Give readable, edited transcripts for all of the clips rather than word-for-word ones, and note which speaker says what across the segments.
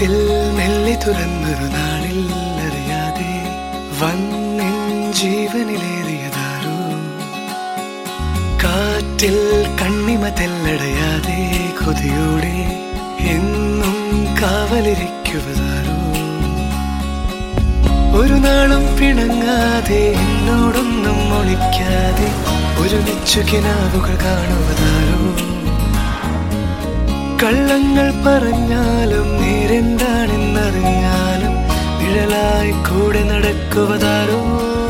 Speaker 1: വാതിൽ മെല്ലെ തുറന്നൊരു നാളിൽ അറിയാതെ വന്നിൻ ജീവനിലേറിയതാരോ. കാറ്റിൽ കണ്ണിമ തെല്ലടയാതെ കൊതിയോടെ എന്നും കാവലിരിക്കുവതാരോ. ഒരു നാളും പിണങ്ങാതെ എന്നോടൊന്നും ഒളിക്കാതെ ഒരുമിച്ചു കിനാവുകൾ കാണുവതാരോ. കള്ളങ്ങൾ പറഞ്ഞാലും നേരെന്താണെന്നറിഞ്ഞാലും നിഴലായി കൂടെ നടക്കുവതാരോ.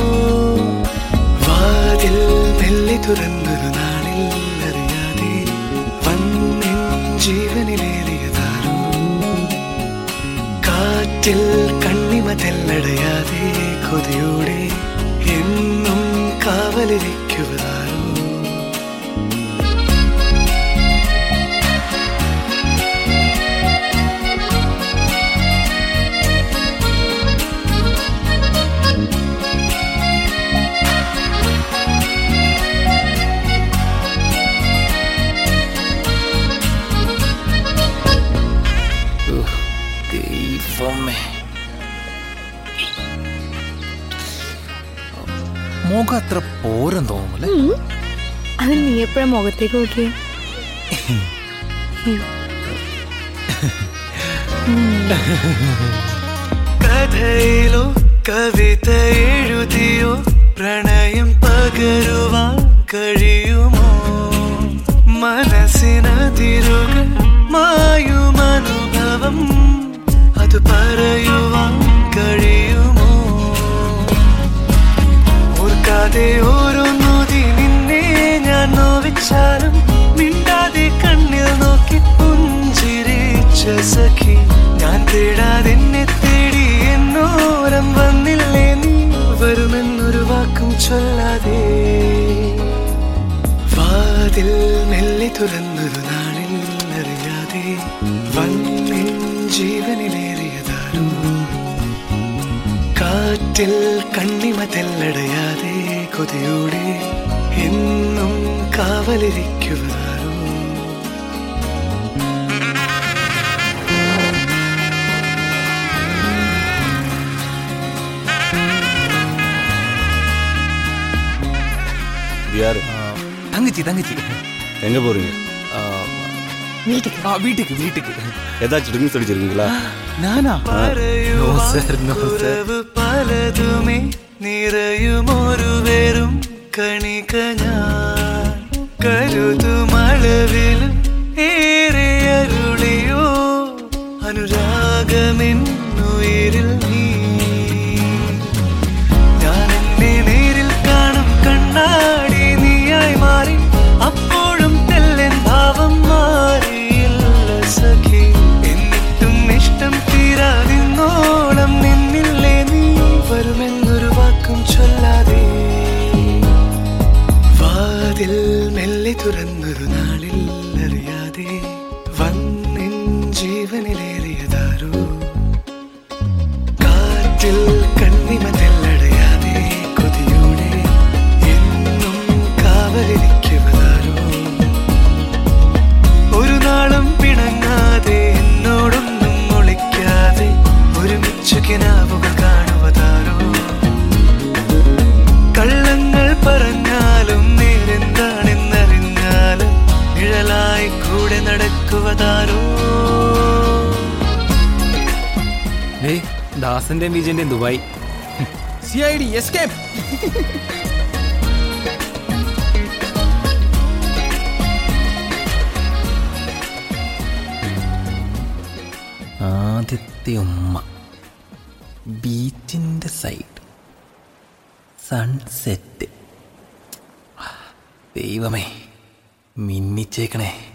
Speaker 1: വാതിൽ മെല്ലെ തുറന്നൊരു നാളിൽ അറിയാതെ വന്നിൻ ജീവനിലേറിയതാരോ. കാറ്റിൽ കണ്ണിമ തെല്ലടയാതെ കൊതിയോടെ എന്നും കാവലിരിക്കുവതാരോ.
Speaker 2: മുഖം അത്ര പോരം തോന്നുമല്ലേ?
Speaker 3: അത് നീ എപ്പോഴാ മുഖത്തേക്ക് നോക്കിയേ?
Speaker 1: കഥയിലോ കവിത എഴുതിയോ പ്രണയം പകരുവാൻ കഴിയുമോ? മനസ്സിനതിരുകൾ മായുമനുഭവം അത് പറയുവാൻ കഴിയുമോ? ഓർക്കാതെ ഓരോന്നോതി നിന്നെ ഞാൻ നോവിച്ചാലും മിണ്ടാതെ കണ്ണിൽ നോക്കി പുഞ്ചിരിച്ച സഖി. ഞാൻ തേടാതെ എന്നെ തേടി എന്നോരം വന്നില്ലേ നീ, വരുമെന്നൊരു വാക്കും ചൊല്ലാതെ. വാതിൽ മെല്ലെ തുറന്നൊരു നാളിൽ അറിയാതെ വന്നിൻ ജീവനിലേറിയതാരോ. കാറ്റിൽ കണ്ണിമ തെല്ലടയാതെ കൊതിയോടെ എന്നും കാവലിരിക്കുവതാരോ.
Speaker 2: தங்கச்சி தங்கச்சி
Speaker 4: எங்க போறீங்க?
Speaker 2: வீட்டுக்கு வீட்டுக்கு.
Speaker 4: ஏதாச்சும் ட்ரிங்க்ஸ் அடிச்சிருக்கீங்களா?
Speaker 2: நானா? No sir no sir.
Speaker 1: പലതുമേ നിറയുമൊരു വെറും കണിക ഞാൻ കരുതുമളവിലും ഏറെ അരുളിയോ അനുരാഗമെന്നുയിരിൽ നീ. ഞാൻ എന്നെ നേരിൽ കാണും കണ്ണാടി നീയായി മാറി, അപ്പോഴും തെല്ലൻ ഭാവം മാറിയില്ല സഖി. എന്നിട്ടും ഇഷ്ടം തീരാതിന്നോളം നിന്നില്ലേ നീ, വരുമെന്നൊരു വാക്കും ചൊല്ലാതെ. വാതിൽ മെല്ലെ തുറന്നൊരു നാളിൽ അറിയാതെ വന്നിൻ ജീവനിലേറിയതാരോ. കാറ്റിൽ കണ്ണിമ തെല്ലടയാതെ കൊതിയോടെ എന്നും കാവലിരിക്കുവതാരോ. ഒരു നാളും പിണങ്ങാതെ എന്നോടൊന്നും ഒളിക്കാതെ ഒരുമിച്ചു കിനാവുകൾ കാണുവതാരോ. കള്ളങ്ങൾ പറഞ്ഞാലും നേരെന്താണെന്നറിഞ്ഞാലും നിഴലായി കൂടെ നടക്കുവതാരോ.
Speaker 2: ദാസന്റെ വിജയന്റെ ദുബായ് CID എസ്കേപ്പ്. ആദ്യത്തെ ഉമ്മ, ബീച്ചിന്റെ സൈഡ്, സൺസെറ്റ്. ദൈവമേ മിന്നിച്ചേക്കണേ.